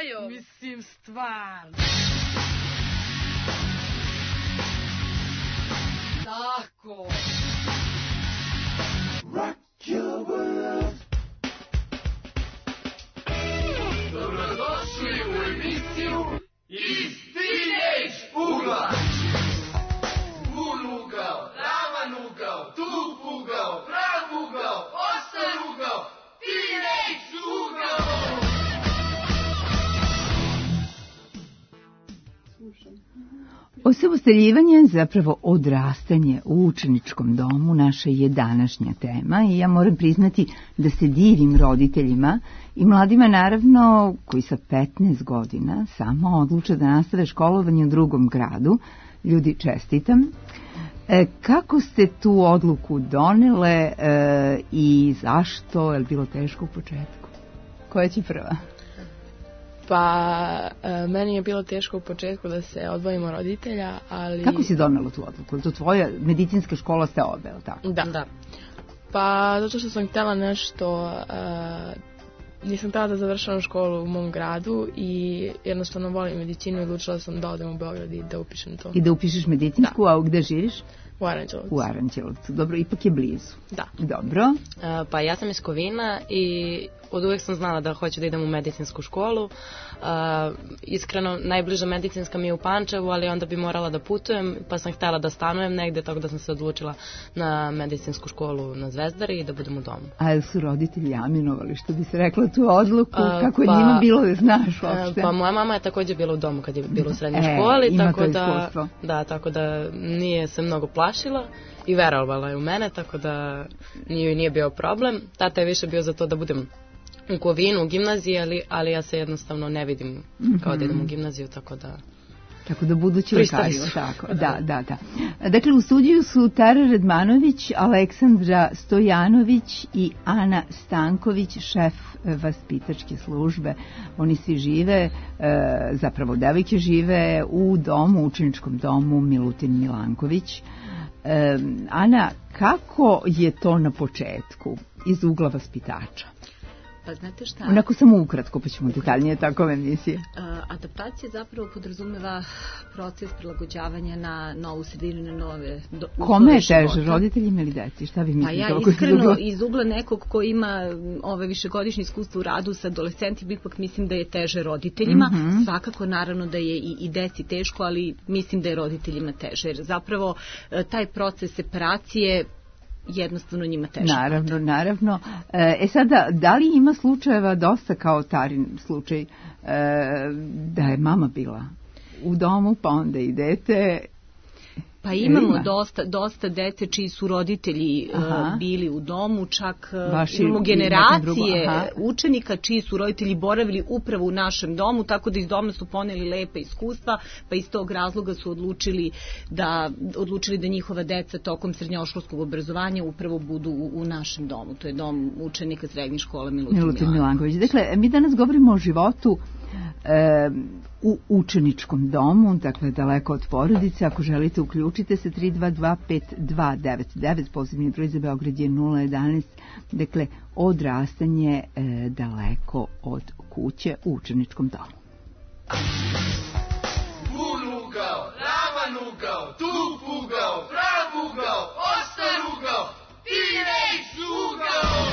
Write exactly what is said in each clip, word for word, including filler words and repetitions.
znaju. Mislim, stvarno. Tako. Rock your world. Dobrodošli u emisiju Iz Teenage ugla. Bun ugao, ravan ugao, tup ugao, prav ugao, oštar ugao, Teenage ugao. Osamostaljivanje, zapravo odrastanje u učeničkom domu, naša je današnja tema i ja moram priznati da se divim roditeljima i mladima, naravno, koji sa petnaest godina samo odluče da nastave školovanje u drugom gradu. Ljudi, čestitam. E, kako ste tu odluku donele e, i zašto? Je li bilo teško u početku? Koja će prva? Pa, e, meni je bilo teško u početku da se odvojimo roditelja, ali... Kako si donela tu odluku? To tvoja medicinska škola ste obe, ili tako? Da. da. Pa, zato što sam htjela nešto... E, nisam htjela da završavam školu u mom gradu i jednostavno volim medicinu i odlučila sam da odem u Beograd i da upišem to. I da upišeš medicinsku, da. A gde živiš? U Aranđelovcu. U Aranđelovcu, dobro, ipak je blizu. Da. Dobro. Uh, pa ja sam iz Kovina i od uvek sam znala da hoću da idem u medicinsku školu. Uh, iskreno, najbliža medicinska mi je u Pančevu, ali onda bi morala da putujem, pa sam htjela da stanujem negde, tako da sam se odlučila na medicinsku školu na Zvezdari i da budem u domu. A jel su roditelji aminovali, što bi se rekla, tu odluku? Uh, Kako je pa, njima bilo da znaš uopšte? Uh, pa moja mama je također bila u domu kad je bila u srednjoj e, školi, tako to da, da, tako da nije se mnogo plašila i verovala je u mene, tako da nije, nije bio problem. Tata je više bio za to da budem u Kovinu, u gimnaziji, ali, ali ja se jednostavno ne vidim mm-hmm. kao da idem u gimnaziju, tako da... Tako da budući lekari, tako, da, da, da. Dakle, u studiju su Tara Radmanović, Aleksandra Stojanović i Ana Stanković, šef vaspitačke službe. Oni svi žive, zapravo devojke žive u domu, učeničkom domu Milutin Milanković. Ana, kako je to na početku iz ugla vaspitača? Pa znate šta? Onako samo ukratko, pa ćemo detaljnije takove emisije. Adaptacija zapravo podrazumeva proces prilagođavanja na novu sredinu, na nove do, Kome je teže, života. Roditeljima ili deci? Šta vi mislite? Pa ja iskreno iz ugla nekog ko ima ove višegodišnje iskustvo u radu sa adolescentima, ipak mislim da je teže roditeljima. Mm-hmm. Svakako naravno da je i, i deci teško, ali mislim da je roditeljima teže. Jer zapravo taj proces separacije jednostavno njima teže. Naravno, naravno. E sada, da li ima slučajeva dosta kao Tarin slučaj e, da je mama bila u domu, pa onda i dete? Pa imamo ima? dosta, dosta dece čiji su roditelji uh, bili u domu, čak uh, imamo generacije učenika čiji su roditelji boravili upravo u našem domu, tako da iz doma su poneli lepa iskustva, pa iz tog razloga su odlučili da, odlučili da njihova deca tokom srednjoškolskog obrazovanja upravo budu u, u našem domu. To je dom učenika srednje škole Milutin, Milutin Milanković. Dakle, mi danas govorimo o životu e, u učeničkom domu, dakle daleko od porodice. Ako želite, uključite se tri dva dva pet dva devet devet, pozivni broj za Beograd je nula jedanaest, dakle odrastanje e, daleko od kuće u učeničkom domu. Bun ugao, ravan ugao, tup ugao, prav ugao, oštar ugao, Teenage ugao.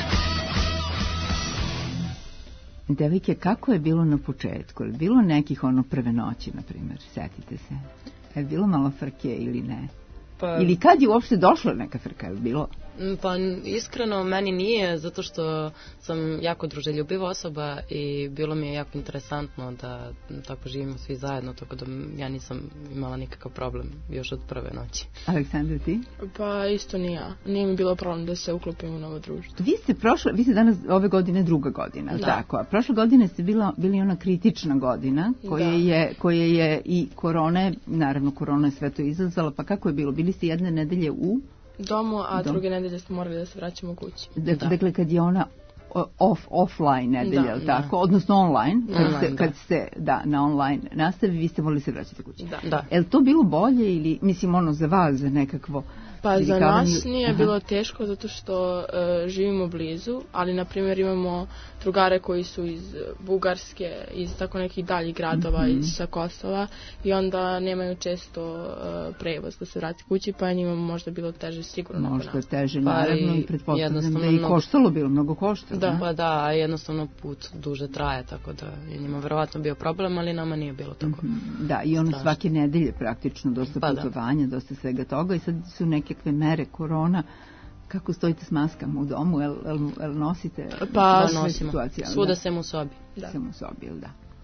Devojke, kako je bilo na početku? Je bilo nekih ono prve noći, na primjer, setite se? Je bilo malo frke ili ne? Pa, ili kad je uopšte došla neka frka, je bilo? Pa iskreno meni nije, zato što sam jako druželjubiva osoba i bilo mi je jako interesantno da tako živimo svi zajedno, tako da ja nisam imala nikakav problem još od prve noći. Aleksandra, ti? Pa isto nije ja. Nije mi bilo problem da se uklopim u novo društvo. Vi ste prošle, vi ste danas ove godine druga godina, da. Tako, a prošle godine ste bila, bili ona kritična godina koja je, koja je i korona, naravno korona je sve to izazvala, pa kako je bilo? Bili ste jedne nedelje u domu, a Dom. druge nedelje smo morali da se vraćamo kući. Dakle, dakle kad je ona off, offline nedelja, da, tako, da. Odnosno online, kad, online, ste, kad ste da, na online nastavi, vi ste morali se vraćati kući. Da. Da. Je li to bilo bolje ili, mislim, ono za vas, za nekakvo Pa za nas nije Aha. bilo teško zato što uh, živimo blizu, ali na primjer imamo drugare koji su iz Bugarske, iz tako nekih daljih gradova, mm-hmm. iz sa Kosova i onda nemaju često uh, prevoz da se vrati kući, pa njima možda bilo teže sigurno. Možda teže, pa naravno, i pretpostavljam da je i koštalo bilo, mnogo koštalo. Da, pa da, a jednostavno put duže traje, tako da je njima verovatno bio problem, ali nama nije bilo tako. Mm-hmm. Da, i ono strašno. Svake nedelje praktično, dosta pa putovanja, da. dosta svega toga i sad su nekakve mere korona. Kako stojite s maskama u domu? El, el, el nosite? Pa nosimo. Svuda sem u sobi. Da. Sem u sobi, ili da.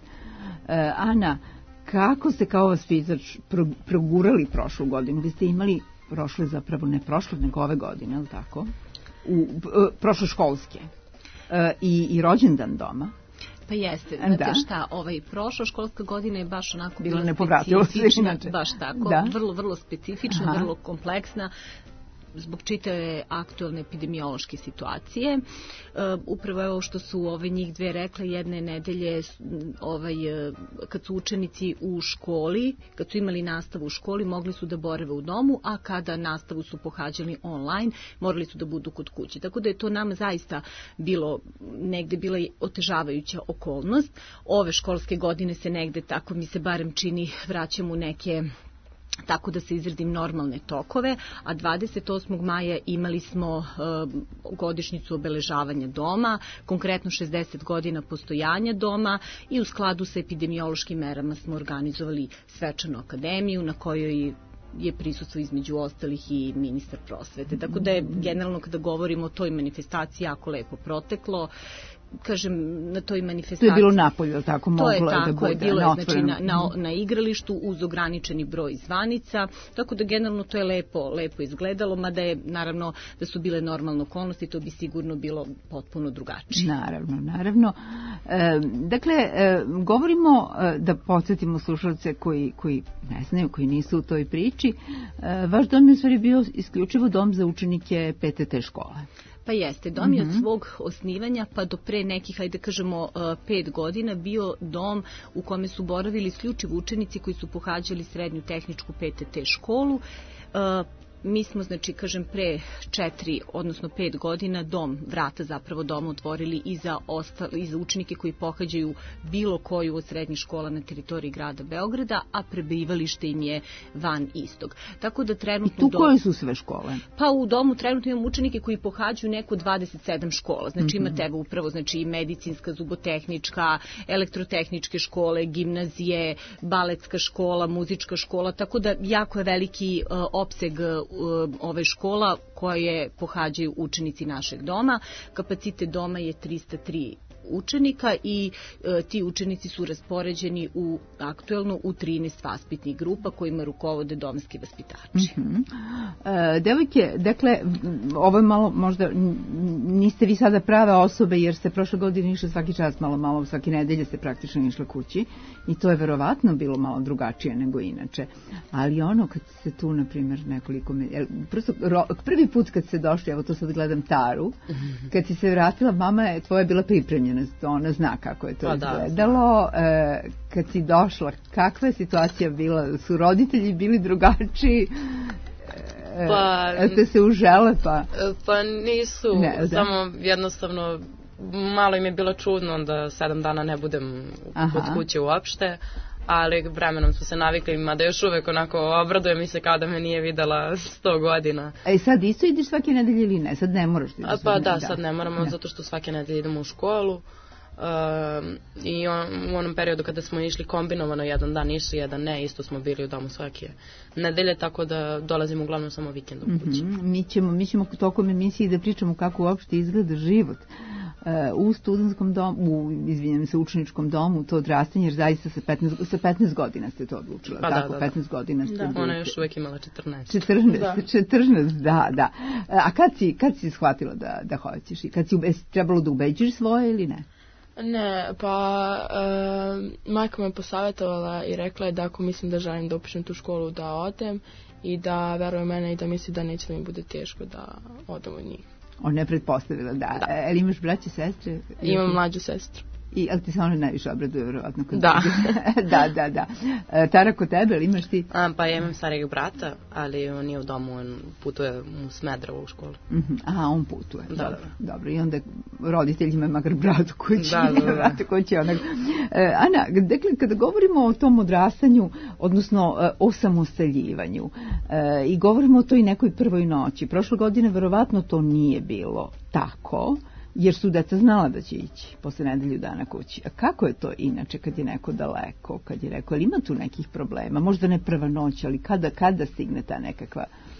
E, Ana, kako ste kao vaspitač progurali prošlu godinu? Vi ste imali prošle, zapravo ne prošle, nego ove godine, ili tako? U, prošle školske. E, i, I rođendan doma. Pa jeste, znate da. šta, ovaj, prošla školska godina je baš onako bila specifična, baš tako, da. vrlo, vrlo specifična, Aha. vrlo kompleksna, zbog čitave aktualne epidemiološke situacije. Uh, upravo je ovo što su ove njih dve rekle, jedne nedelje ovaj, kad su učenici u školi, kad su imali nastavu u školi, mogli su da borave u domu, a kada nastavu su pohađali online, morali su da budu kod kuće. Tako da je to nama zaista bilo, negde bila otežavajuća okolnost. Ove školske godine se negde, tako mi se barem čini, vraćamo u neke tako da se izradim normalne tokove, a dvadeset osmog maja imali smo uh, godišnjicu obeležavanja doma, konkretno šezdeset godina postojanja doma i u skladu sa epidemiološkim merama smo organizovali svečanu akademiju na kojoj je prisustvo između ostalih i ministar prosvete. Tako da je generalno kada govorimo o toj manifestaciji jako lepo proteklo. Kažem, na toj manifestaciji... To je bilo napolje, tako moglo je da bude? To je tako, je bilo na, znači, na, na, na igralištu uz ograničeni broj zvanica, tako da generalno to je lepo, lepo izgledalo, mada je, naravno, da su bile normalne okolnosti, to bi sigurno bilo potpuno drugačije. Naravno, naravno. E, dakle, e, govorimo, e, da podsjetimo slušalce koji, koji ne znaju, koji nisu u toj priči, e, vaš dom je u stvari bio isključivo dom za učenike P T T škole. Pa jeste, dom je od svog osnivanja pa do pre nekih, ajde kažemo, pet godina bio dom u kome su boravili isključivo učenici koji su pohađali srednju tehničku P T T školu. Mi smo, znači, kažem, pre četiri, odnosno pet godina dom, vrata zapravo doma otvorili i za, ostali, i za učenike koji pohađaju bilo koju od srednjih škola na teritoriji grada Beograda, a prebivalište im je van istog. Tako da trenutno... I tu dom, koje su sve škole? Pa u domu trenutno imamo učenike koji pohađaju neko dvadeset sedam škola. Znači mm-hmm. imate evo upravo, znači, i medicinska, zubotehnička, elektrotehničke škole, gimnazije, baletska škola, muzička škola, tako da jako je veliki uh, opseg ove škola koje pohađaju učenici našeg doma. Kapacitet doma je trista tri učenika i e, ti učenici su raspoređeni u aktuelno u trinaest vaspitnih grupa kojima rukovode domski vaspitači. Mm-hmm. E, devojke, dakle, ovo je malo, možda niste vi sada prave osobe jer ste prošle godine išli svaki čas malo, malo, svake nedelje ste praktično išli kući i to je verovatno bilo malo drugačije nego inače. Ali ono kad se tu, na primjer, nekoliko... Prosto, ro, prvi put kad ste došli, evo to sad gledam Taru, kad si se vratila, mama je tvoja bila pripremljena, ona zna kako je to pa izgledalo. Da, e, kad si došla, kakva je situacija bila? Su roditelji bili drugačiji? E, pa, ste se užele pa? Pa nisu, ne, samo jednostavno malo im je bilo čudno da sedam dana ne budem kod kuće uopšte, ali vremenom smo se navikli, mada još uvek onako obraduje mi se kao da me nije videla sto godina. E sad isto ideš svake nedelje ili ne? Sad ne moraš da ideš? Pa da, sad ne moramo, da. Zato što svake nedelje idemo u školu. Uh, i on, u onom periodu kada smo išli kombinovano jedan dan išli, jedan ne, isto smo bili u domu svake nedelje, tako da dolazimo uglavnom samo vikendom kući. Mm-hmm. Mi ćemo, mi ćemo tokom emisiji da pričamo kako uopšte izgleda život uh, u studentskom domu, u, izvinjam se, učeničkom domu, to odrastanje, jer zaista sa petnaest, sa petnaest godina ste to odlučila, pa tako, da, da, petnaest godina ste... Da, ona je još uvijek imala četrnaest. četrnaest, da. četrnaest, da, da. A kad si, kad si shvatila da, da hoćeš i kad si trebalo da ubeđiš svoje ili ne? Ne, pa e, majka me posavjetovala i rekla je da ako mislim da želim da upišem tu školu da odem i da veruje mene i da misli da neće da mi bude teško da odem u njih. Ona je pretpostavila, da. da. E, imaš braće, sestre? Imam mlađu sestru. I, ali ti se ono najviše obraduje, verovatno. Da. da, da, da. E, Tara, kod tebe, ili imaš ti? A, pa ja imam starijeg brata, ali on nije u domu, on putuje u Smederevo u školu. Uh-huh. Aha, on putuje. Da, dobro, da. Dobro, i onda roditeljima makar bratu koji će, da, da, da. bratu koji će onak. E, Ana, dakle, kada govorimo o tom odrastanju, odnosno e, o samostaljivanju, e, i govorimo o toj nekoj prvoj noći, prošle godine verovatno to nije bilo tako, jer su deca znala da će ići posle nedelju dana kući. A kako je to inače kad je neko daleko, kad je neko, ali ima tu nekih problema, možda ne prva noć, ali kada, kada stigne ta nekakva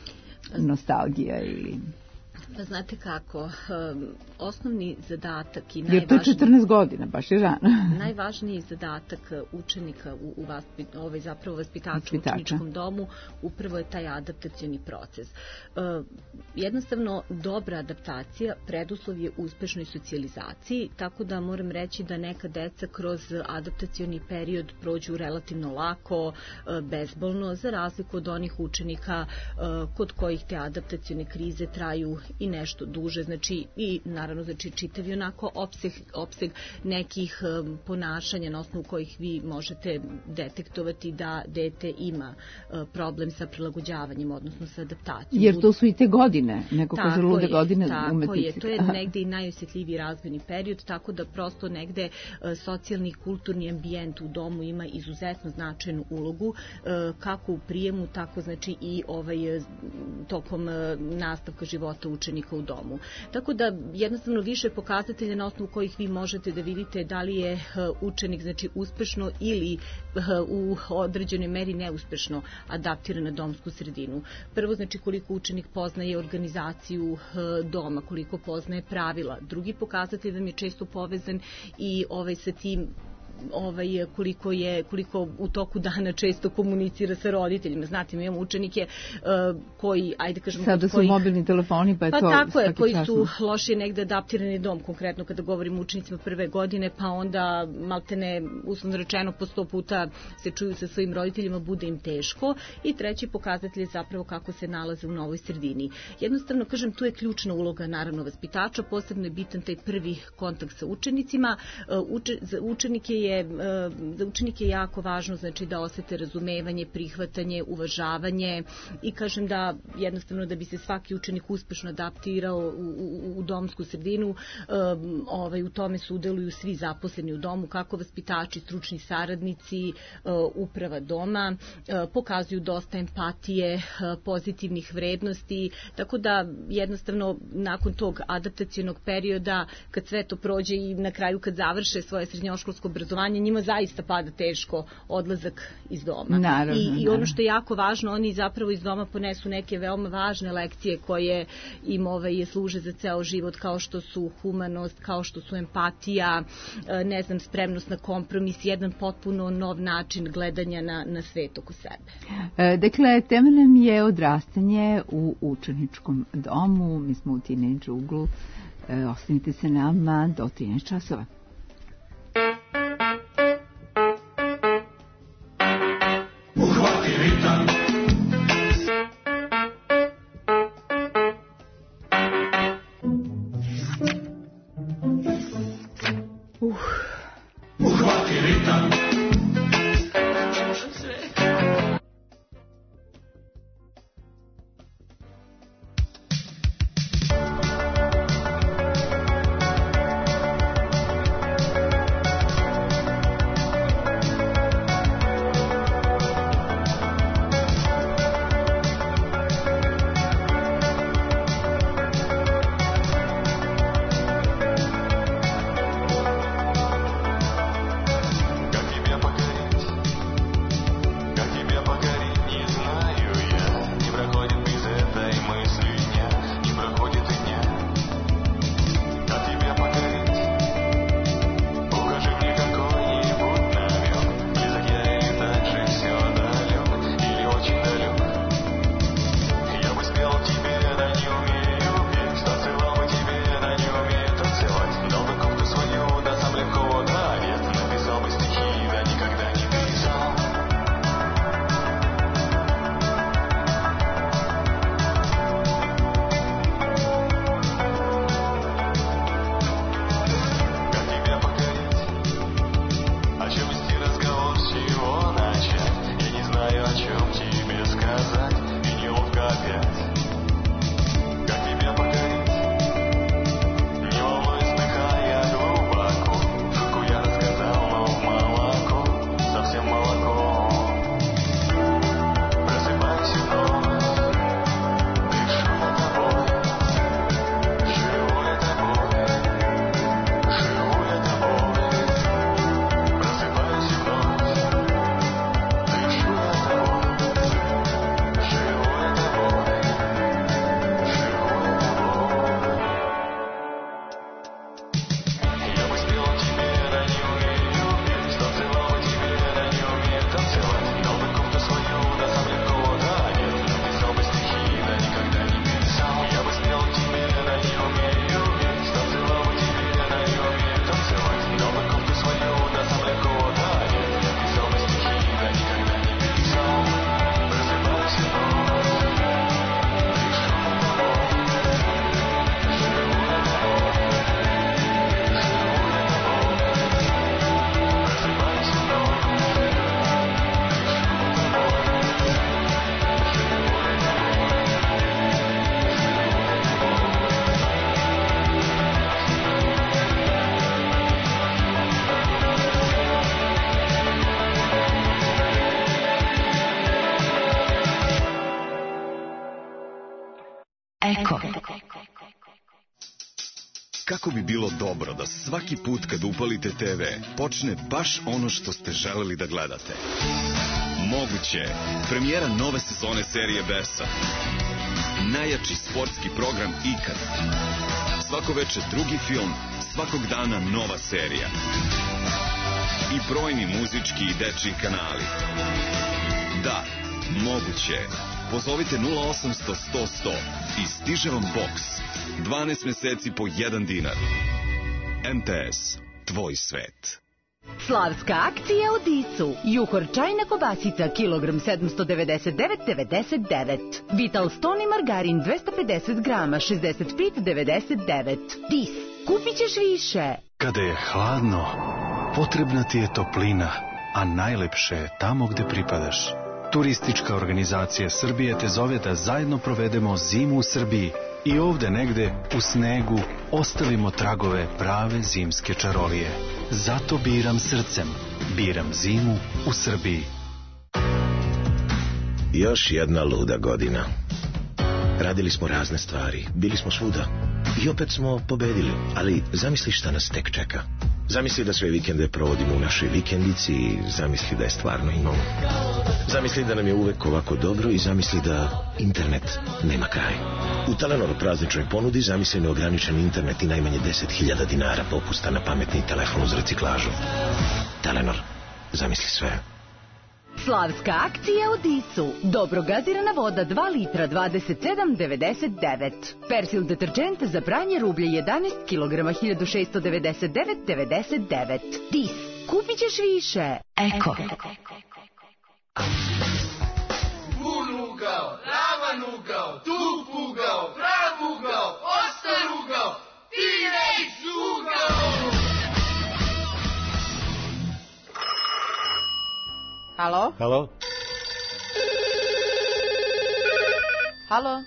nostalgija ili... Pa znate kako, um, osnovni zadatak i najvažniji... Jer to je četrnaest godina, baš je rano. Najvažniji zadatak učenika u, u vaspit, ovaj zapravo vaspitaču u učeničkom domu upravo je taj adaptacioni proces. Uh, jednostavno, dobra adaptacija preduslov je uspešnoj socijalizaciji, tako da moram reći da neka deca kroz adaptacioni period prođu relativno lako, uh, bezbolno, za razliku od onih učenika uh, kod kojih te adaptacione krize traju i nešto duže, znači i naravno znači čitavi onako opseg, opseg nekih um, ponašanja na osnovu kojih vi možete detektovati da dete ima uh, problem sa prilagođavanjem, odnosno sa adaptacijom. Jer to su i te godine, neko kaže lude godine umetnici. Tako je, to je negde i najosjetljiviji razvojni period, tako da prosto negde uh, socijalni i kulturni ambijent u domu ima izuzetno značajnu ulogu, uh, kako u prijemu, tako znači i ovaj, uh, tokom uh, nastavka života učenika u domu. Tako da jednostavno više pokazatelja na osnovu kojih vi možete da vidite da li je učenik znači uspešno ili u određenoj meri neuspešno adaptiran na domsku sredinu. Prvo znači koliko učenik poznaje organizaciju doma, koliko poznaje pravila. Drugi pokazatelj vam je često povezan i ovaj sa tim ovaj, koliko je koliko u toku dana često komunicira sa roditeljima. Znate, mi imamo učenike uh, koji, ajde kažemo... Sada su kojih, mobilni telefoni, pa je pa to tako je, koji časno. su lošije negde adaptirani dom, konkretno kada govorimo o učenicima prve godine, pa onda maltene, uslovno rečeno, po sto puta se čuju sa svojim roditeljima, bude im teško. I treći pokazatelj je zapravo kako se nalaze u novoj sredini. Jednostavno, kažem, tu je ključna uloga, naravno, vaspitača, posebno je bitan taj prvi kontakt sa učenicima. Uče, za učenike je za učenike je jako važno znači da osete razumevanje, prihvatanje, uvažavanje i kažem da jednostavno da bi se svaki učenik uspešno adaptirao u, u, u domsku sredinu, um, ovaj, u tome sudjeluju svi zaposleni u domu, kako vaspitači, stručni saradnici, uh, uprava doma, uh, pokazuju dosta empatije, uh, pozitivnih vrednosti, tako da jednostavno nakon tog adaptacionog perioda, kad sve to prođe i na kraju kad završe svoje srednjoškolsko obrazovanje, njima zaista pada teško odlazak iz doma. Naravno, I, I ono što je jako važno, oni zapravo iz doma ponesu neke veoma važne lekcije koje im ovaj, služe za ceo život, kao što su humanost, kao što su empatija, ne znam, spremnost na kompromis, jedan potpuno nov način gledanja na, na svet oko sebe. E, dakle, tema nam je odrastanje u učeničkom domu, mi smo u Teenage uglu, e, ostanite se nama do trinaest časova. Uhvati ritam. Uh. Uhvati ritam. Eko. Kako bi bilo dobro da svaki put kad upalite te ve počne baš ono što ste želeli da gledate? Moguće je. Premijera nove sezone serije Bersa. Najjači sportski program ikad. Svako veče drugi film, svakog dana nova serija. I brojni muzički i dečiji kanali. Da, moguće je. Pozovite nula osamsto sto sto i stiže vam boks. dvanaest meseci po jedan dinar. em te es, tvoj svet. Slavska akcija u Disu. Juhor čajna kobasica, kilogram sedamsto devedeset devet devedeset devet. Vital Stone i margarin dvesta pedeset grama, šezdeset pet devedeset devet. Dis, kupit ćeš više. Kada je hladno, potrebna ti je toplina, a najlepše je tamo gde pripadaš. Turistička organizacija Srbije te zove da zajedno provedemo zimu u Srbiji i ovde negde u snegu ostavimo tragove prave zimske čarolije. Zato biram srcem. Biram zimu u Srbiji. Još jedna luda godina. Radili smo razne stvari, bili smo svuda. I opet smo pobedili, ali zamisli šta nas tek čeka. Zamisli da sve vikende provodimo u našoj vikendici i zamisli da je stvarno imamo. Zamisli da nam je uvek ovako dobro i zamisli da internet nema kraj. U Telenor prazničnoj ponudi zamisli neograničen internet i najmanje deset hiljada dinara popusta na pametni telefon uz reciklažu. Telenor, zamisli sve. Slavska akcija u Disu. Dobro gazirana voda dva litra dvadeset sedam devedeset devet. Persil deterđent za pranje rublje jedanaest kilograma hiljadu šesto devedeset devet devedeset devet. Dis, kupit ćeš više. Eko. Bun ugao, ravan ugao, tup ugao, prav ugao, ostar ugao, T-Rex ugao. Halo? Halo? Halo?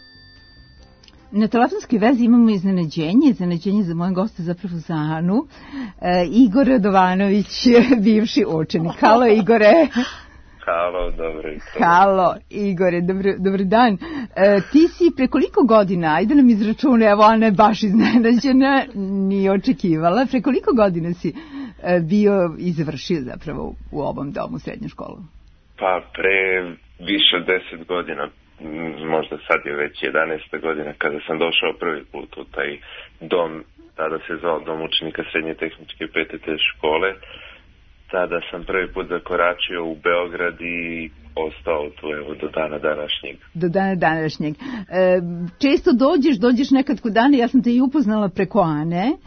Na telefonskoj vezi imamo iznenađenje, iznenađenje za moje goste, zapravo za Anu. E, Igor Radovanović, bivši učenik. Halo, Igore. Halo, dobro jutro. Halo, Igore, dobro, dobro dan. E, ti si pre koliko godina, ajde nam izračune, evo Ana je baš iznenađena, nije očekivala, pre koliko godina si e, bio i završio zapravo u ovom domu srednju školu? Pa pre više od deset godina, možda sad je već jedanaesta godina kada sam došao prvi put u taj dom, tada se zvao Dom učenika srednje tehničke pete te škole. Tada sam prvi put zakoračio u Beograd i ostao tu evo do dana današnjeg. Do dana današnjeg. E, često dođeš, dođeš nekad kod Ane, ja sam te i upoznala preko Ane. E,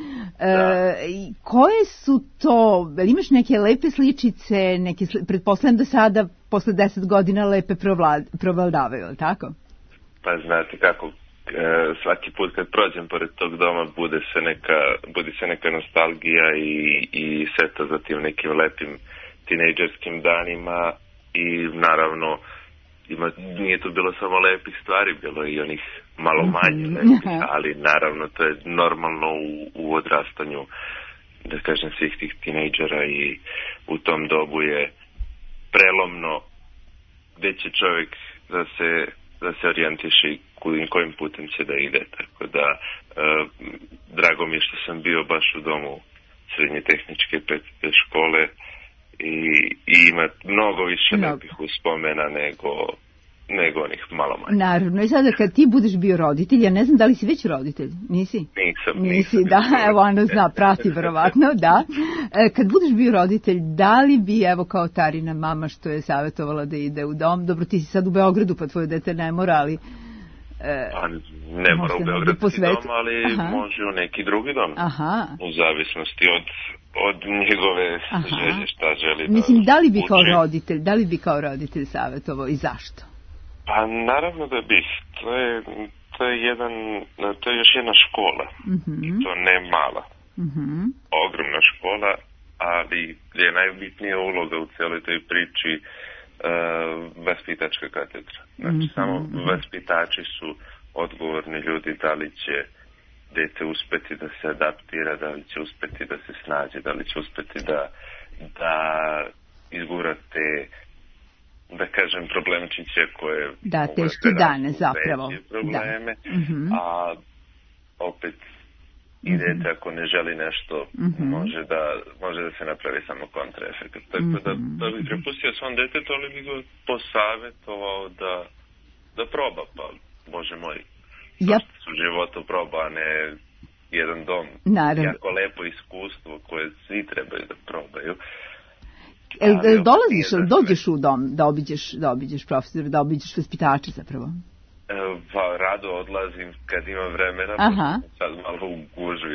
koje su to, imaš neke lepe sličice, neke, pretpostavljam da sada, posle deset godina, lepe provladavaju, ali tako? Pa znate kako, svaki put kad prođem pored tog doma bude se neka, bude se neka nostalgija i, i seta za tim nekim lepim tinejdžerskim danima i naravno ima, nije tu bilo samo lepih stvari, bilo je i onih malo manje lepih, ali naravno to je normalno u, u odrastanju, da kažem, svih tih tinejdžera i u tom dobu je prelomno gde će čovjek da se da se orijentiše i kojim putem će da ide, tako da e, drago mi je što sam bio baš u domu srednje tehničke pete škole i, i ima mnogo više no. lepih uspomena nego, nego onih malo manje. Naravno, i sada kad ti budeš bio roditelj, ja ne znam da li si već roditelj, nisi? Nisam. Nisi, nisam da, evo Ana zna, prati verovatno, da. E, kad budeš bio roditelj, da li bi, evo kao Tarina mama što je savjetovala da ide u dom, dobro ti si sad u Beogradu pa tvoje dete ne mora, ali... E, pa ne mora u Beogradski dom, ali Aha. može u neki drugi dom. Aha. U zavisnosti od, od njegove Aha. želje, šta želi da Mislim, da li bi uči. kao roditelj, da li bi kao roditelj savjetovao i zašto? Pa naravno da bih. To je, to je, jedan, to je još jedna škola. Mm-hmm. I to ne mala. Mm-hmm. Ogromna škola, ali gdje je najbitnija uloga u cijeloj toj priči uh, vaspitačka katedra. Znači, mm-hmm. samo vaspitači su odgovorni ljudi da li će dete uspeti da se adaptira, da li će uspeti da se snađe, da li će uspeti da, da izgura te da kažem, problemčiće koje... Da, teške dane zapravo. Probleme, da. Mm-hmm. A opet i dete ako ne želi nešto, mm-hmm. može, da, može da se napravi samo kontraefekt. Tako mm-hmm. da, da bi prepustio svom detetu, ali bi go posavjetovao da, da proba, pa Bože moj, ja. Su u životu proba, a ne jedan dom. Naravno. Jako lepo iskustvo koje svi trebaju da probaju. El, el dolaziš, el dođeš u dom da obiđeš, da obiđeš profesora, da obiđeš vaspitače zapravo? Pa rado odlazim kad imam vremena, sad malo u gužu,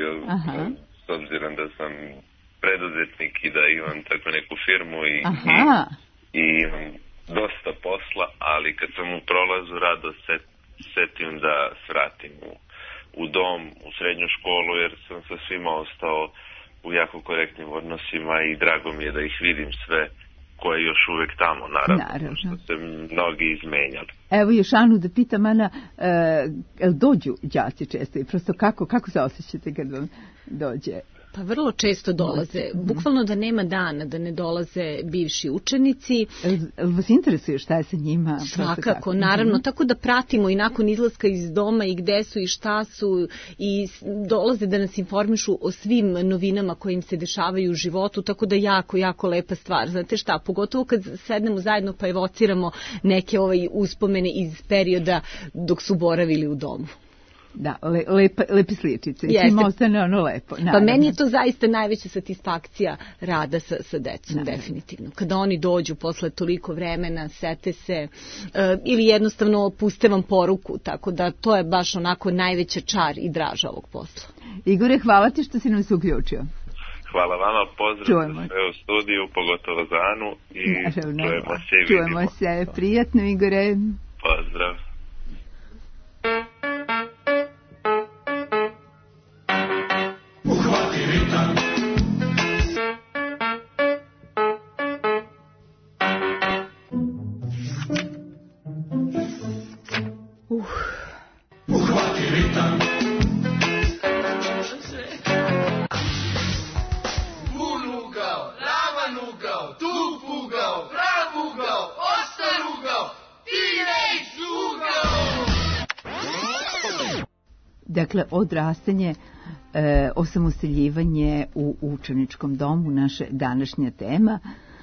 s obzirom da sam preduzetnik i da imam tako neku firmu i, i, i imam dosta posla, ali kad sam u prolazu rado set, setim da svratim u, u dom, u srednju školu, jer sam sa svima ostao u jako korektnim odnosima i drago mi je da ih vidim sve koje je još uvek tamo, naravno, naravno. Što se mnogi izmenjali. Evo još Anu da pitam, Ana, e, el dođu đaci često i prosto kako, kako se osjećate kad vam dođe? Pa vrlo često dolaze, bukvalno da nema dana da ne dolaze bivši učenici. El vas interesuje šta je sa njima? Svakako, naravno, tako da pratimo i nakon izlaska iz doma i gde su i šta su i dolaze da nas informišu o svim novinama koje im se dešavaju u životu, tako da jako, jako lepa stvar. Znate šta, pogotovo kad sednemo zajedno pa evociramo neke ovaj uspomene iz perioda dok su boravili u domu. Da, le, lepa, lepi sličice. Svima ostane ono lepo. Naravno. Pa meni je to zaista najveća satisfakcija rada sa, sa decom, naravno. Definitivno. Kada oni dođu posle toliko vremena, sete se uh, ili jednostavno puste vam poruku, tako da to je baš onako najveća čar i draža ovog posla. Igore, hvala ti što si nam se uključio. Hvala vama, pozdrav za sve u studiju, pogotovo za Anu i naravno. Čujemo se i vidimo. Čujemo se, prijatno Igore. Pozdrav. Dakle, odrastanje, e, osamostaljivanje u učeničkom domu, naša današnja tema.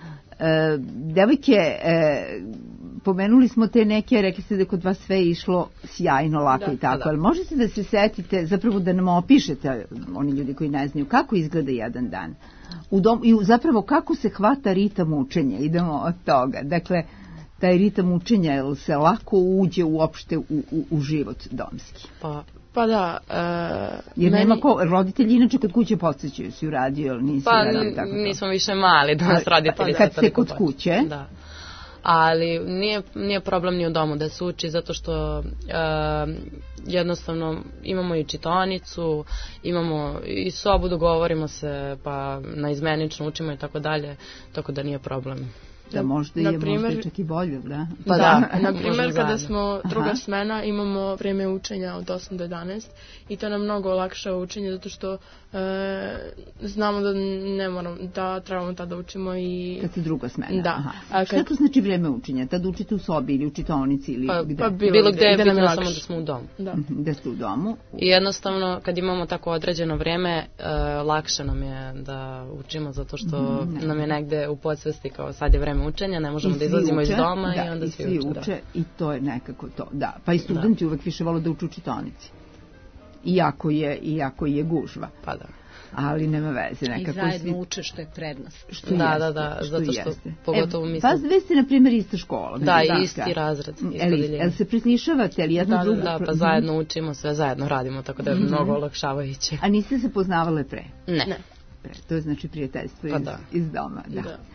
E, devojke, e, pomenuli smo te neke, rekli ste da kod vas sve išlo sjajno, lako da, i tako, da. Ali možete da se setite, zapravo da nam opišete, oni ljudi koji ne znaju, kako izgleda jedan dan u domu i zapravo kako se hvata ritam učenja, idemo od toga. Dakle, taj ritam učenja, jel se lako uđe uopšte u, u, u život domski? Pa, pa da. Uh, Jer meni... nema ko, roditelji inače kad kuće podsjećaju si uradio, ili nisi pa, radili tako to? Pa nismo više mali da nas roditelji. Kad ste kod kuće? Da. Ali nije, nije problem ni u domu da se uči, zato što uh, jednostavno imamo i čitaonicu, imamo i sobu, dogovorimo se, pa naizmenično učimo i tako dalje, tako da nije problem. Da možda je primer, možda čak i bolje, da? Pa da, da na primjer kada smo druga Aha. smena imamo vreme učenja od osam do jedanaest i to nam mnogo olakšava učenje zato što e, znamo da ne moramo, da trebamo tada učimo i... Kad se druga smena? Da. Aha. A kad... Šta to znači vreme učenja? Tada učite u sobi ili u čitaonici ili pa, gde? Pa bilo, bilo gde, gde nam je samo da smo u domu. Da. Da ste u domu. I jednostavno kad imamo tako određeno vreme e, lakše nam je da učimo zato što mm, nam je negde u podsvesti kao sad je vreme učenja, ne možemo da izlazimo uče, iz doma da, i onda i svi, svi uče. uče da. I to je nekako to, da. Pa i studenti da. uvek više vole da uče u čitaonici. Iako je, iako je gužva. Pa da. Ali nema veze. Nekako I zajedno svi... uče što je prednost. Što da, jeste, da, da, što zato što jeste. pogotovo e, mislim... Vas dve ste, na primjer, ista škola. Da, da isti razred. Jel se prislišavate, ali jedno da, drugo? Da, pa zajedno učimo, sve zajedno radimo, tako da je mm-hmm. mnogo olakšavajuće. A niste se poznavale pre? Ne. ne. Pre, to je znači prijateljstvo pa iz, da. iz doma. Da. da.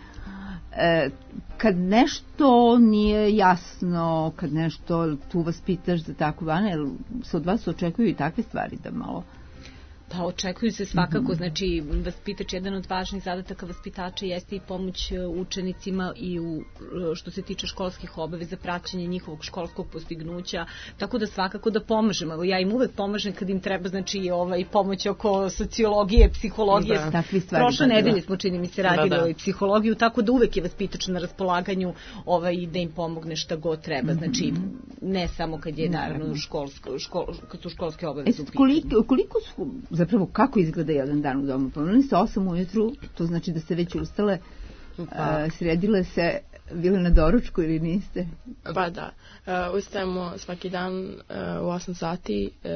E, kad nešto nije jasno, kad nešto tu vas pitaš za tako vane, se od vas očekuju i takve stvari da malo Pa očekuju se svakako, znači vaspitač, jedan od važnih zadataka vaspitača jeste i pomoć učenicima i u, što se tiče školskih obaveza, praćenje njihovog školskog postignuća, tako da svakako da pomažemo. Evo, ja im uvek pomažem kad im treba, znači ovaj, pomoć oko sociologije, psihologije. Da, prošle nedelje smo, čini mi se, radili da, da. psihologiju, tako da uvek je vaspitač na raspolaganju ovaj, da im pomogne šta god treba. Znači, ne samo kad je naravno školsko, škol, kad su školske obaveze. E, koliko, koliko su, zapravo, kako izgleda jedan dan u domu? Pomenuli ste osam ujutru, to znači da ste već ustale, pa. a, sredile se, bile na doručku ili niste? Pa da, uh, ustajemo svaki dan uh, u osam sati, uh,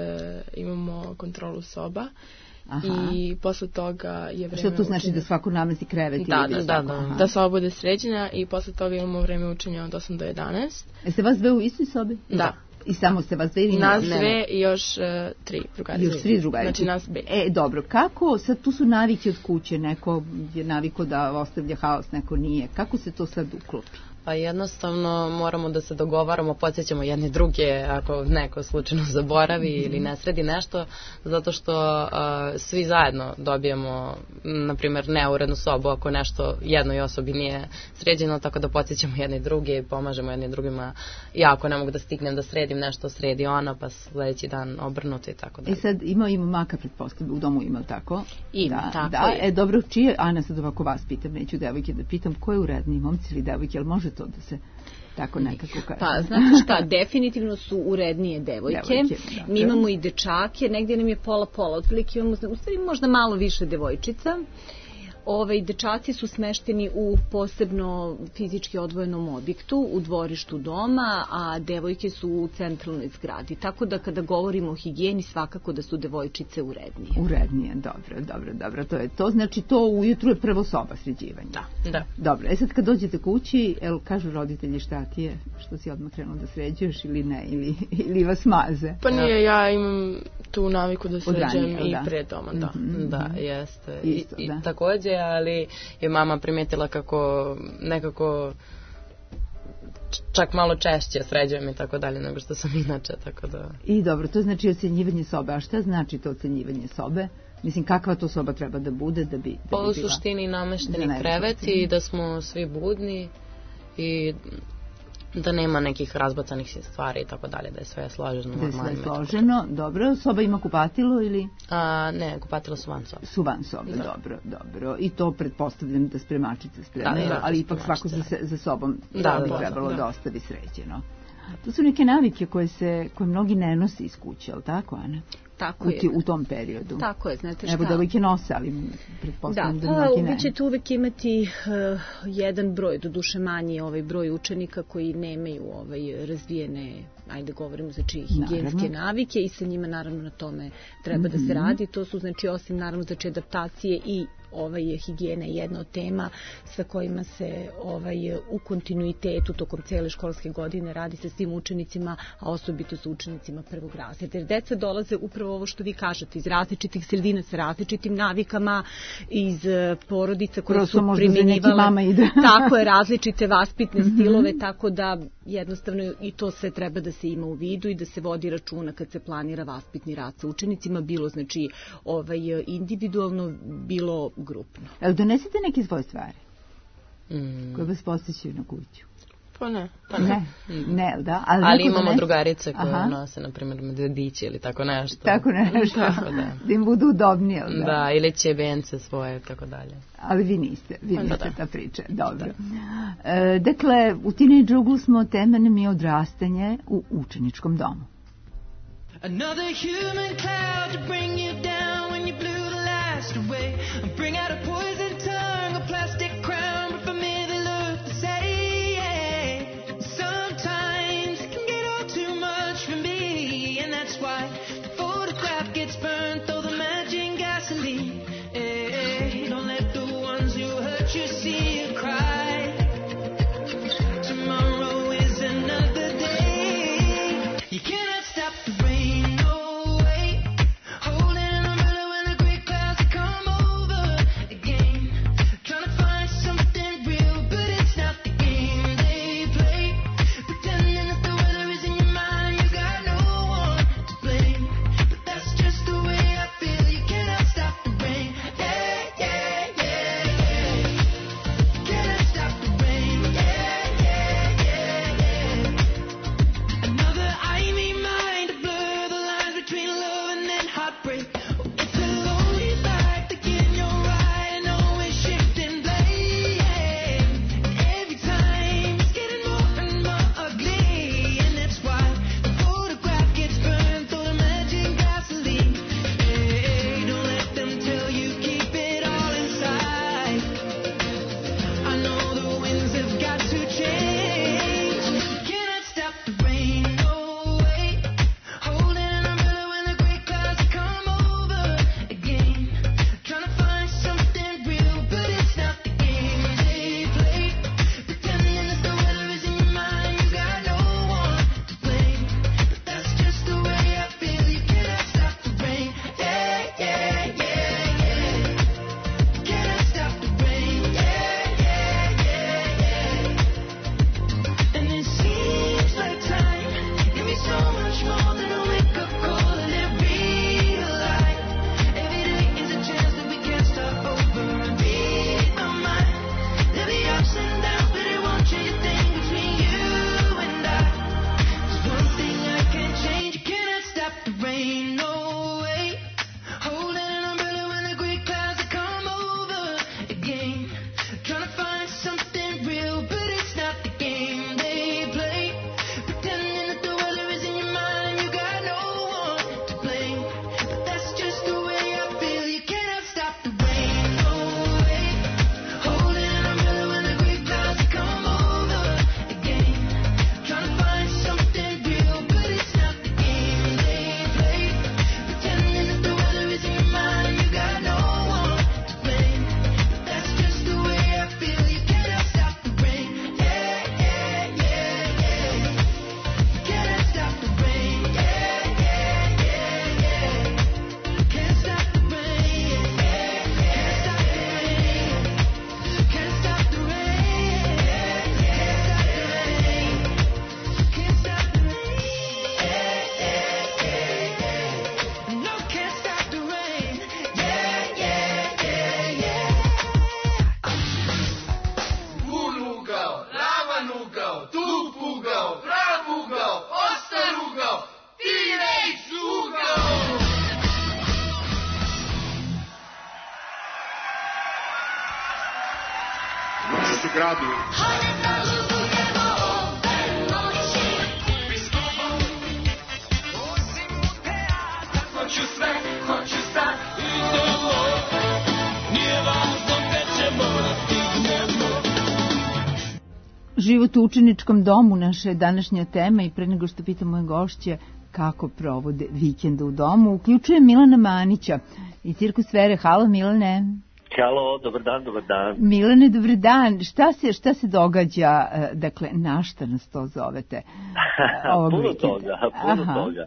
imamo kontrolu soba. Aha. I posle toga je vreme... Što to znači učenja. Da svako namesti krevet? Da, ili da, da, da, da soba bude sređena i posle toga imamo vreme učenja od osam do jedanaest. Jeste vas dve u istoj sobi? Da. I samo ste vas dve ili nas dve i još uh, tri drugarice. Još tri drugarice. Znači nas be. E, dobro, kako, sad tu su navike od kuće, neko je naviko da ostavlja haos, neko nije. Kako se to sad uklopi? Pa jednostavno moramo da se dogovaramo, podsjećamo jedni druge ako neko slučajno zaboravi mm-hmm. ili ne sredi nešto, zato što uh, svi zajedno dobijemo, na primjer, neurednu sobu ako nešto jednoj osobi nije sređeno, tako da podsjećamo jedni druge i pomažemo jedni drugima. Ja ako ne mogu da stignem da sredim nešto, sredi ona, pa sledeći dan obrnuto i tako da. E sad ima ima maka, pretpostavljam, u domu ima tako? Ima, da, tako da. je. E, dobro, čije, Ana, sad ovako vas pitam, neću devojke da pitam, ko je uredniji, momci ili devojke, ali može to da se tako nekako kaže? Pa, znate šta, definitivno su urednije devojke. devojke da, Mi imamo i dečake, negdje nam je pola-pola, otprilike imamo, u stvari možda malo više devojčica. Ove dečaci su smešteni u posebno fizički odvojenom objektu u dvorištu doma, a devojke su u centralnoj zgradi. Tako da kada govorimo o higijeni, svakako da su devojčice urednije. Urednije, dobro, dobro, dobro. To je to. Znači to ujutru je prvo soba sređivanja. Da, da. Dobro, e sad kad dođete kući, el, kažu roditelji šta ti je, što si odmah krenuo da sređuješ ili ne, ili, ili vas maze? Pa nije, ja imam tu naviku da sređujem i da. Pre doma, da. Mm-hmm. Da, jeste. Isto, I, da. i takođe, ali je mama primetila kako nekako čak malo češće sređujem i tako dalje nego što sam inače, tako da... I dobro, to znači ocenjivanje sobe. A šta znači to ocenjivanje sobe? Mislim, kakva to soba treba da bude da bi... Da pa u bi bila suštini namešteni kreveti i da smo svi budni i da nema nekih razbacanih stvari i tako dalje, da je sve složeno. Da je sve složeno, dobro. Soba ima kupatilo ili? A, ne, kupatilo su van sobe. Su van sobe, da. dobro, dobro. I to pretpostavljam da spremačice spremaju, da, da, ali ipak svako za, za sobom da, bi da, trebalo da, da. da ostavi sređeno. To su neke navike koje se, koje mnogi ne nose iz kuće, ali tako, Ana? Tako u, je. U tom periodu. Tako je, znate šta. Evo da uvijek je nose, ali pretpostavljam da, da mnogi ne. Da, pa ćete uvijek imati uh, jedan broj, do duše manji ovaj broj učenika koji nemaju ovaj razvijene, ajde govorimo, znači higijenske naravno. navike i sa njima naravno na tome treba mm-hmm. da se radi. To su znači osim naravno znači adaptacije i ovaj higijena je jedna od tema sa kojima se ovaj u kontinuitetu tokom cele školske godine radi sa svim učenicima, a osobito sa učenicima prvog razreda. Jer deca dolaze upravo ovo što vi kažete iz različitih sredina sa različitim navikama, iz porodica koje su primjenjivale tako je različite vaspitne mm-hmm. stilove, tako da jednostavno i to sve treba da se ima u vidu i da se vodi računa kad se planira vaspitni rad sa učenicima, bilo znači ovaj individualno, bilo grupno. Ali donesete neke svoje stvari mm. koje vas posjećaju na kuću? Pa ne. Pa ne, ne, da. Ali, ali imamo donese... drugarice koje Aha. nose, na primjer, medvediće ili tako nešto. Tako nešto, tako da. Da im budu udobnije. Da, da ili ćebence svoje, tako dalje. Ali vi niste, vi niste da, da. ta priča. Dobro. Da. E, dakle, u Teenage Džuglu smo, tema nam je odrastanje u učeničkom domu. Another human cloud to bring you down when you blew the last away. Bring out a poison tongue, a plastic crown, but for me they look the same. Sometimes it can get all too much for me, and that's why the photograph gets burnt, though the matching gasoline. Hey, don't let the ones who hurt you see you cry. Tomorrow is another day. You cannot stop the rain, no way. Holding an umbrella when the gray clouds come over again. gradu. Život u učeničkom domu, naša je današnja tema i pre nego što pitam moje gošće kako provode vikende u domu, uključujem Milana Manića i Cirkus Vere. Halo Milane. Halo, dobar dan, dobar dan. Milane, dobar dan. Šta se, šta se događa, dakle, na šta nas to zovete ovog puno vikenda? Toga, puno Aha. toga.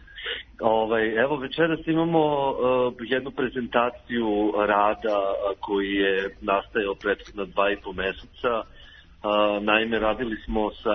Ovaj, evo, večeras imamo uh, jednu prezentaciju rada uh, koji je nastajao prethodna dva i po meseca. Uh, naime, radili smo sa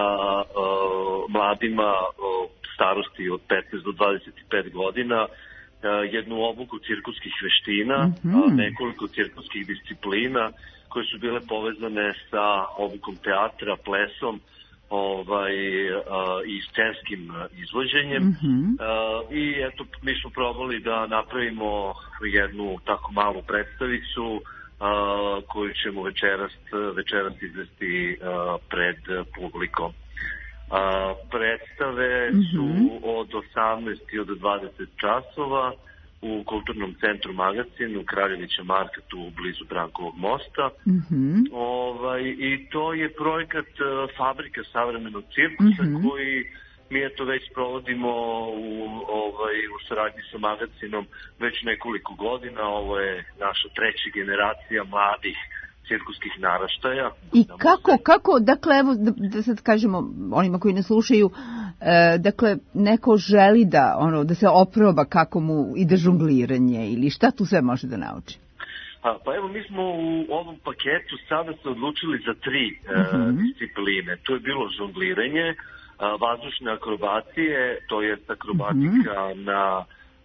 uh, mladima uh, starosti od petnaest do dvadeset pet godina, uh, jednu obuku cirkuskih veština, mm-hmm. uh, nekoliko cirkuskih disciplina koje su bile povezane sa obukom teatra, plesom, ovaj, uh, i scenskim izvođenjem. Mm-hmm. Uh, I eto, mi smo probali da napravimo jednu tako malu predstavicu uh, koju ćemo večeras, večeras izvesti uh, pred publikom. Uh, predstave mm-hmm. su od osamnaest i od dvadeset časova u Kulturnom centru Magacin u Kraljevića Marka, tu blizu Brankovog mosta. Mm-hmm. Ovaj, i to je projekat uh, Fabrika savremenog cirkusa, mm-hmm. koji mi eto već provodimo u, ovaj, u saradnji sa Magacinom već nekoliko godina. Ovo je naša treća generacija mladih cirkuskih naraštaja. I kako, kako, dakle, evo, da, da sad kažemo onima koji ne slušaju, e, dakle, neko želi da, ono, da se oproba kako mu ide žongliranje ili šta tu sve može da nauči? A, pa evo, mi smo u ovom paketu sada se odlučili za tri mm-hmm. e, discipline. To je bilo žongliranje, a, vazdušne akrobacije, to je akrobatika mm-hmm. na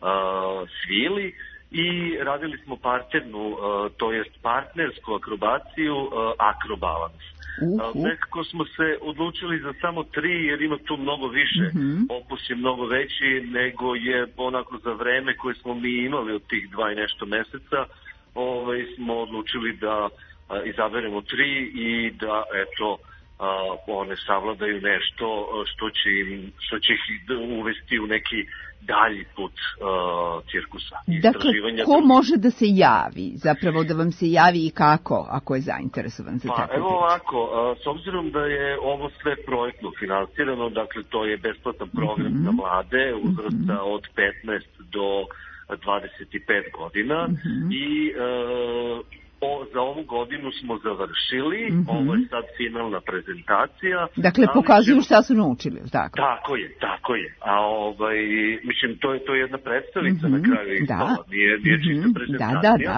a, svili, i radili smo parternu, uh, to jest partnersku akrobaciju, uh, akrobalans. Uh-huh. Nekako smo se odlučili za samo tri, jer ima tu mnogo više. Uh-huh. Opus je mnogo veći nego je onako za vreme koje smo mi imali od tih dva i nešto meseca. Ovaj, smo odlučili da uh, izaberemo tri i da, eto, uh, one savladaju nešto što će, im, što će ih uvesti u neki dalji put uh, cirkusa. Dakle, ko može da se javi, zapravo da vam se javi i kako, ako je zainteresovan za pa, takvu evo ovako, uh, s obzirom da je ovo sve projektno finansirano, dakle to je besplatan program mm-hmm. za mlade uzrasta mm-hmm. od petnaest do dvadeset pet godina mm-hmm. i uh, O, za ovu godinu smo završili, mm-hmm. ovo je sad finalna prezentacija. Dakle, pokazuju ćemo... šta su naučili, tako? Tako je, tako je. A ovaj, mislim, to je to je jedna predstavica mm-hmm. na kraju istola, nije, nije mm-hmm. čista prezentacija. Da, da, da.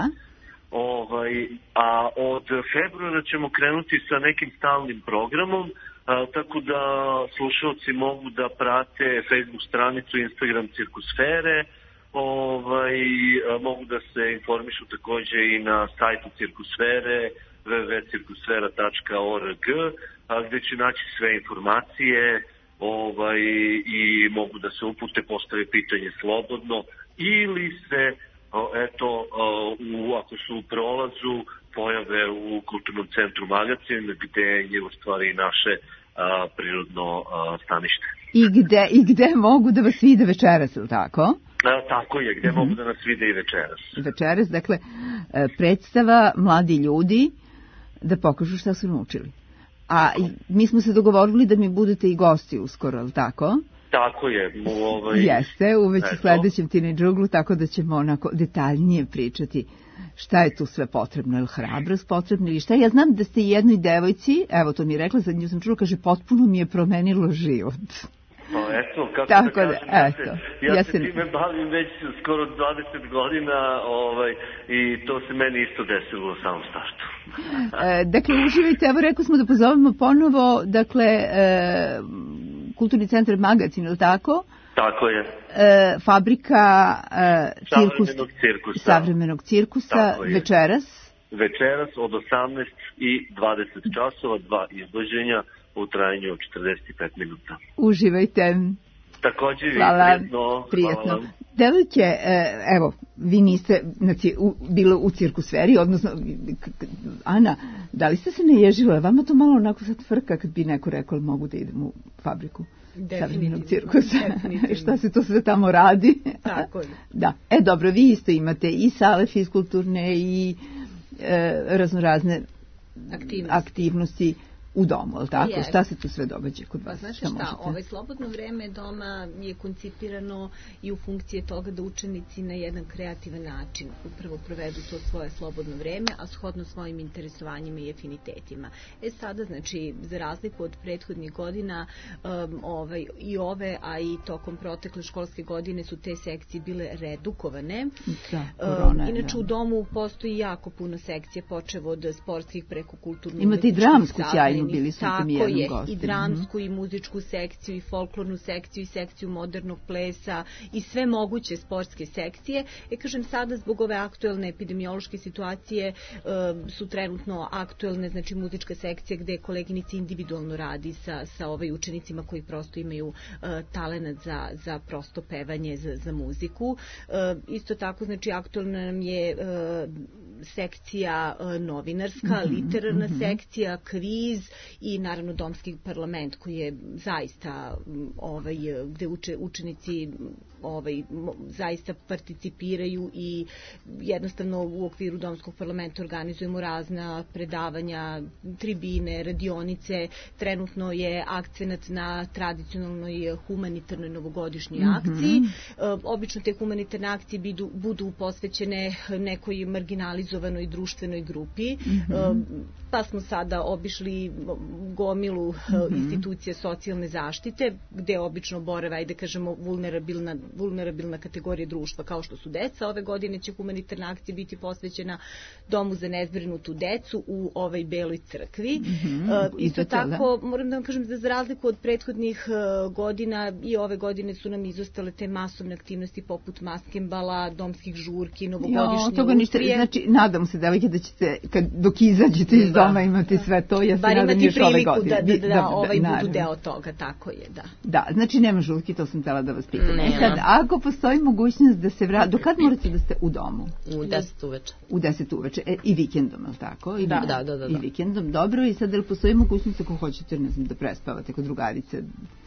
Ovaj, a od februara ćemo krenuti sa nekim stalnim programom, a, tako da slušalci mogu da prate Facebook stranicu, Instagram Cirkusfere, Ovaj, mogu da se informišu takođe i na sajtu Cirkusfere w w w tačka cirkusfera tačka org, gde će naći sve informacije, ovaj, i mogu da se upute, postave pitanje slobodno ili se eto, u, ako su u prolazu, pojave u Kulturnom centru Magacin, gde je u stvari naše a, prirodno a, stanište. I gde, i gde mogu da vas vide večeras, ili tako? A, tako je, gde mm-hmm. mogu da nas vide i večeras. Večeras, dakle, predstava mladi ljudi da pokažu šta su naučili. A mi smo se dogovorili da mi budete i gosti uskoro, ali tako? Tako je. U ovaj... Jeste, u već sledećem Teenage Uglu, tako da ćemo onako detaljnije pričati šta je tu sve potrebno, je li hrabrost potrebno ili šta. Ja znam da ste jednoj devojci, evo to mi je rekla, za nju sam čula, kaže, potpuno mi je promenilo život. Pa eto, kako tako da kažem, ja, eto, se, ja, ja se time bavim već skoro dvadeset godina, ovaj, i to se meni isto desilo u samom startu. e, dakle, uživajte, evo rekao smo da pozovemo ponovo, dakle, e, Kulturni centar Magacin, ili tako? Tako je. E, fabrika e, cirkus, savremenog cirkusa. Savremenog cirkusa, večeras? Večeras od osamnaest i dvadeset časova, dva izvođenja u trajanju od četrdeset pet minuta. Uživajte. Također, hvala, prijetno. prijetno. Hvala. Devojke, evo, vi niste znači, u, bilo u cirkusferi, odnosno, Ana, da li ste se naježile? Vama to malo onako sad frka kad bi neko rekao mogu da idem u fabriku savremenog cirkusa. Šta se to sve tamo radi? Tako je. Da. E, dobro, vi isto imate i sale fiskulturne i e, raznorazne aktivnosti. aktivnosti u domu, ali tako? Yes. Šta se tu sve događa kod vas? Pa znaš šta, šta ovaj slobodno vreme doma je koncipirano i u funkcije toga da učenici na jedan kreativan način upravo provedu to svoje slobodno vreme, a shodno svojim interesovanjima i afinitetima. E sada, znači, za razliku od prethodnih godina um, ovaj, i ove, a i tokom protekle školske godine su te sekcije bile redukovane. Da, korona, um, inače, da. U domu postoji jako puno sekcije, počev od sportskih preko kulturnih. Imate i dramsku sjajnu. Tako je, gostu. I dramsku, mm-hmm. i muzičku sekciju, i folklornu sekciju, i sekciju modernog plesa, i sve moguće sportske sekcije. E, kažem, sada zbog ove aktuelne epidemiološke situacije uh, su trenutno aktuelne, znači muzička sekcija gde koleginici individualno radi sa, sa ovaj učenicima koji prosto imaju uh, talenat za, za prosto pevanje, za, za muziku. Uh, isto tako, znači, aktuelna nam je uh, sekcija uh, novinarska, mm-hmm, literarna mm-hmm. sekcija, kviz i naravno domski parlament koji je zaista ovaj, gde uče, učenici ovaj, zaista participiraju i jednostavno u okviru domskog parlamenta organizujemo razna predavanja, tribine, radionice. Trenutno je akcenat na tradicionalnoj humanitarnoj novogodišnjoj mm-hmm. akciji. E, obično te humanitarne akcije budu, budu posvećene nekoj marginalizovanoj društvenoj grupi. Mm-hmm. E, pa smo sada obišli gomilu mm-hmm. institucija socijalne zaštite, gde obično borave, ajde kažemo, vulnerabilna, vulnerabilna kategorija društva, kao što su deca. Ove godine će humanitarna akcija biti posvećena Domu za nezbrinutu decu u ovoj Beloj crkvi. Mm-hmm. Uh, isto tako, da. Moram da vam kažem da za razliku od prethodnih uh, godina i ove godine su nam izostale te masovne aktivnosti poput maskembala, domskih žurki, novogodišnje jo, ustrije. Znači, nadam se, devojke, da ćete, kad, dok izađete iz doma, imate sve to. Ja se bar nadam još ove godine. Da, da, da, da, ovaj da, budu deo toga, tako je, da. Da, znači nema žurki, to sam htjela da vas pitam. Ne, sad, ako postoji mogućnost da se vrati, do kad morate da ste u domu? U deset uveče. U deset uveče, e, i vikendom, ali tako? I, da, da, da, da. I vikendom, dobro, i sad, da li postoji mogućnost ako hoćete, ne znam, da prespavate kod drugarice?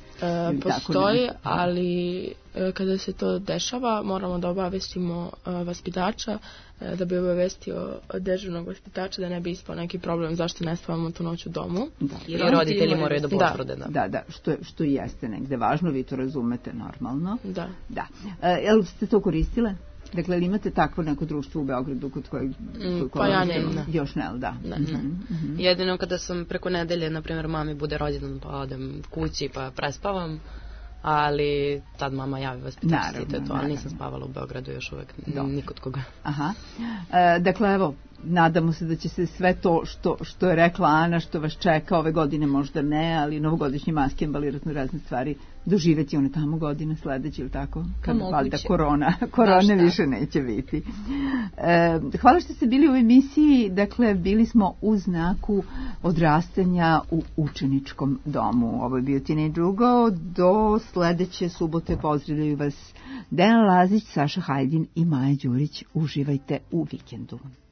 E, postoji, tako, ali e, kada se to dešava, moramo da obavestimo e, vaspitača, e, da bi obavestio dežurnog vaspitača da ne bi ispao neki problem zašto ne spavamo tu noć u domu. Da. I roditelji moraju da potvrde. Da, da, da, što, što jeste negde važno, vi to razumete normalno. Da. Da. E, jel ste to koristile? Dakle, ili imate takvo neko društvo u Beogradu kod kojeg... Mm, pa ja nemam. Još ne, da? Ne, ne. Mm-hmm. Jedino kada sam preko nedelje, na primjer, mami bude rođendan, pa odem kući pa prespavam, ali tad mama javi vaspitačici i to je to, ali nisam spavala u Beogradu još uvek, ni kod koga. Aha. E, dakle, evo, nadamo se da će se sve to što, što je rekla Ana, što vas čeka ove godine, možda ne, ali novogodišnji maskembal i razno razne stvari doživeti one tamo godine sledeće, ili tako? Kad valjda korona, korone više neće biti. E, hvala što ste bili u emisiji, dakle, bili smo u znaku odrastanja u učeničkom domu. Ovo je bio Teenage Ugao, do sledeće subote pozdravljaju vas Dejan Lazić, Saša Hajdin i Maja Đurić. Uživajte u vikendu.